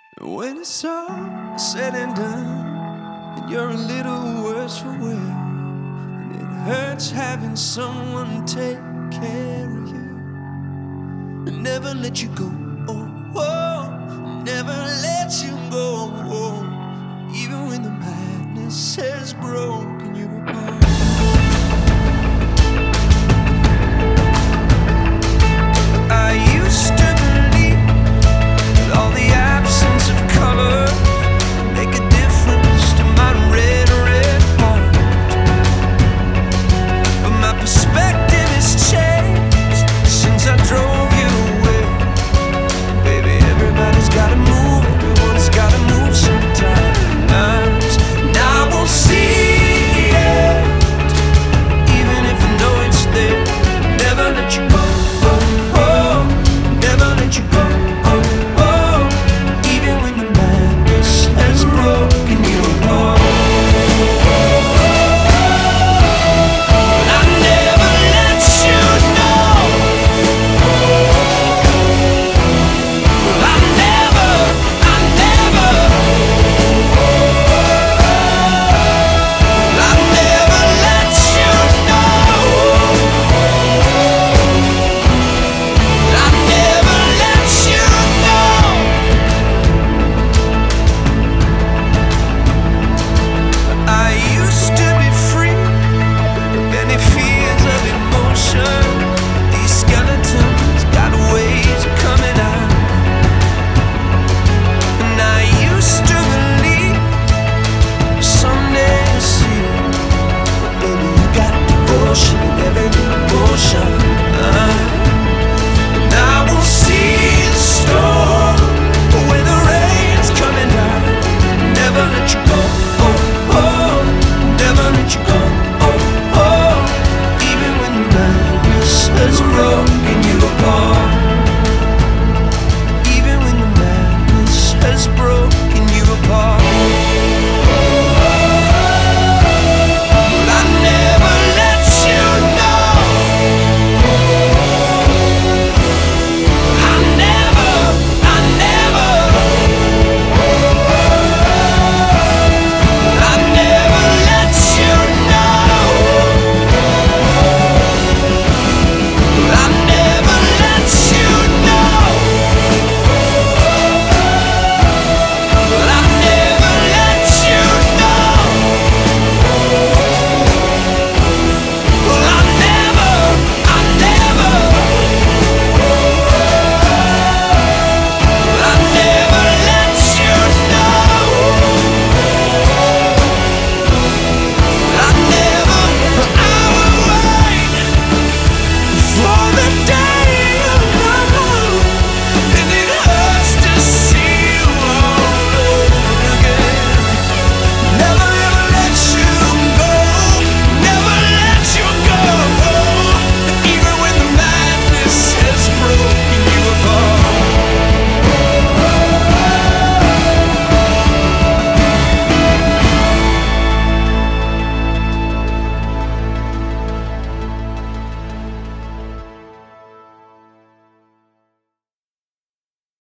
When it's all said and done, and you're a little worse for wear, and it hurts having someone take care of you, and never let you go. Oh, oh, never let you go. Oh, even when the madness has broken you apart. I used to believe that all the absence of color make a difference to my red heart. But my perspective has changed since I drove you away. Baby, everybody's gotta move, everyone's gotta move sometimes. And I won't see it, even if I know it's there. Never let you go. Never let you go. Even when the madness has broken you apart. I never let you know. I never let you know. Even when the madness has broken